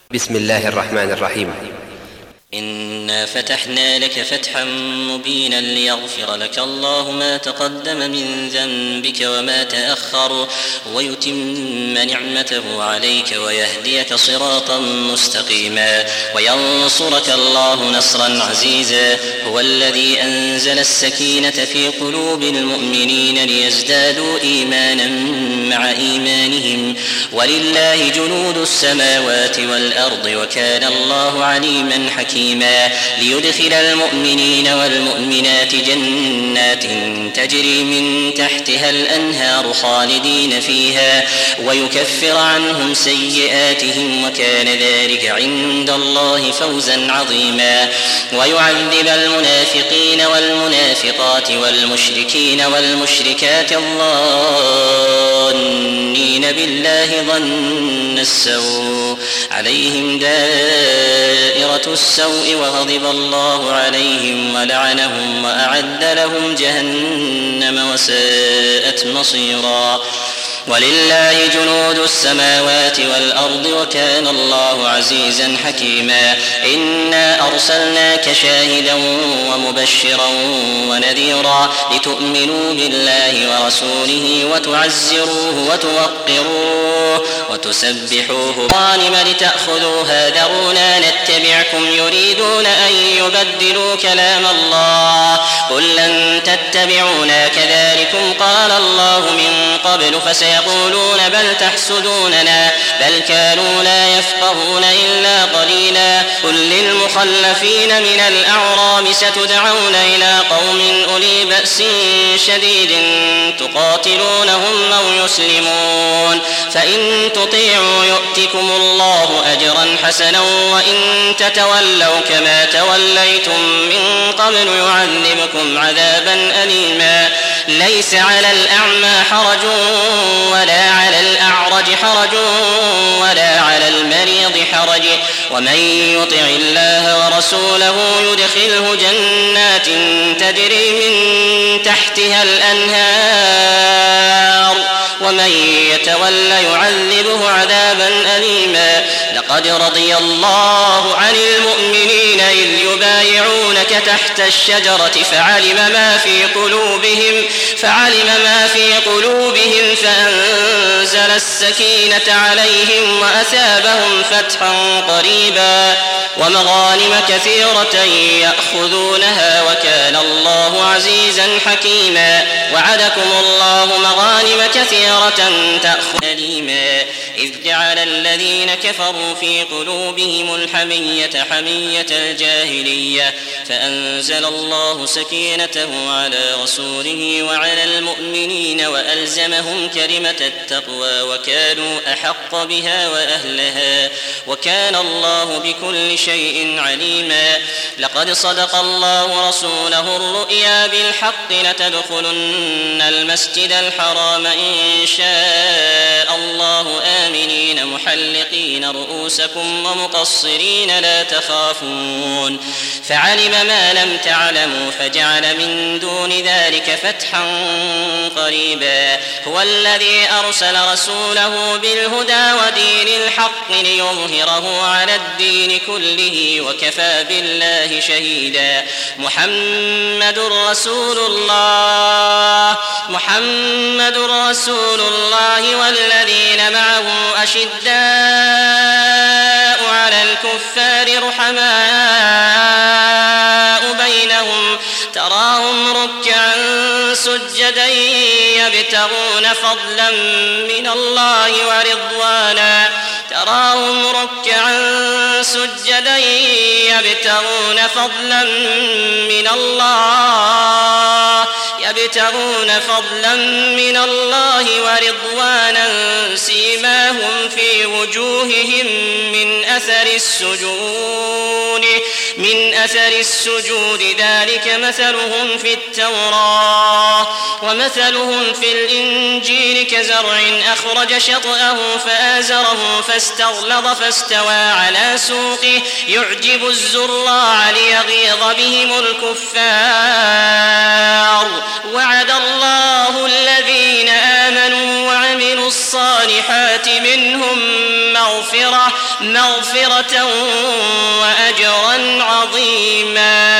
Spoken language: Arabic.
بسم الله الرحمن الرحيم. إنا فتحنا لك فتحا مبينا ليغفر لك الله ما تقدم من ذنبك وما تأخر ويتم نعمته عليك ويهديك صراطا مستقيما وينصرك الله نصرا عزيزا. هو الذي أنزل السكينة في قلوب المؤمنين ليزدادوا إيمانا مع إيمانهم ولله جنود السماوات والأرض وكان الله عليما حكيما. ليدخل المؤمنين والمؤمنات جنات تجري من تحتها الأنهار خالدين فيها ويكفر عنهم سيئاتهم وكان ذلك عند الله فوزا عظيما. ويعذب المنافقين والمنافقات والمشركين والمشركات الظانين بالله ظن السوء عليهم دائرة السوء وغضب الله عليهم ولعنهم وأعد لهم جهنم وساءت مصيرا. ولله جنود السماوات والأرض وكان الله عزيزا حكيما. إنا أرسلناك شاهدا ومبشرا ونذيرا لتؤمنوا بالله ورسوله وتعزروه وتوقروه وتسبحوه غانم لتأخذوها ذرونا نتبعكم يريدون أن يبدلوا كلام الله قل لن تتبعونا كذلكم قال الله من قبل فسيقولون بل تحسدوننا بل كانوا لا يفقهون إلا قليلا. قل للمخلفين من الأعراب ستدعون إلى قوم أولي بأس شديد تقاتلونهم أو يسلمون فإن تطيعوا يؤتكم الله أجرا حسنا وإن تتولوا كما توليتم من قبل يعذبكم عذابا أليما. ليس على الأعمى حرج ولا على الأعرج حرج ولا على المريض حرج ومن يطع الله ورسوله يدخله جنات تجري من تحتها الأنهار ومن يتولى يعذبه عذابا أليما. لقد رضي الله عن المؤمنين إذ يبايعونك تحت الشجرة فعلم ما في قلوبهم فأنزل السكينة عليهم وأثابهم فتحا قريبا ومغانم كثيرة يأخذونها وكان الله عزيزا حكيما. وعدكم الله مغانم كثيرة تأخذ أليما إذ جعل الذين كفروا في قلوبهم الحمية حمية الجاهلية فأنزل الله سكينته على رسوله وعلى المؤمنين وألزمهم كلمة التقوى وكانوا أحق بها وأهلها وكان الله بكل شيء عليما. لقد صدق الله رسوله الرؤيا بالحق لتدخلن المسجد الحرام إن شاء الله آمنين محلقين رؤوسكم ومقصرين لا تخافون فعلم ما لم تعلموا فجعل من دون ذلك فتحا قريبا. هو الذي أرسل رسوله بالهدى ودين الحق ليظهره على الدين كله وكفى بالله شهيدا. محمد رسول الله والذين معه أشداء على الكفار رحماء بينهم تراهم ركعا سجدا يبتغون فضلا من الله ورضوانا سيماهم في وجوههم من أثر السجود ذلك مثلهم في التوراة ومثلهم في الإنجيل كزرع أخرج شطأه فآزره فاستغلظ فاستوى على سوقه يعجب الزراع ليغيظ بهم الكفار. وعد الله الذين آمنوا وعملوا الصالحات منهم مغفرة وأجرا عظيما.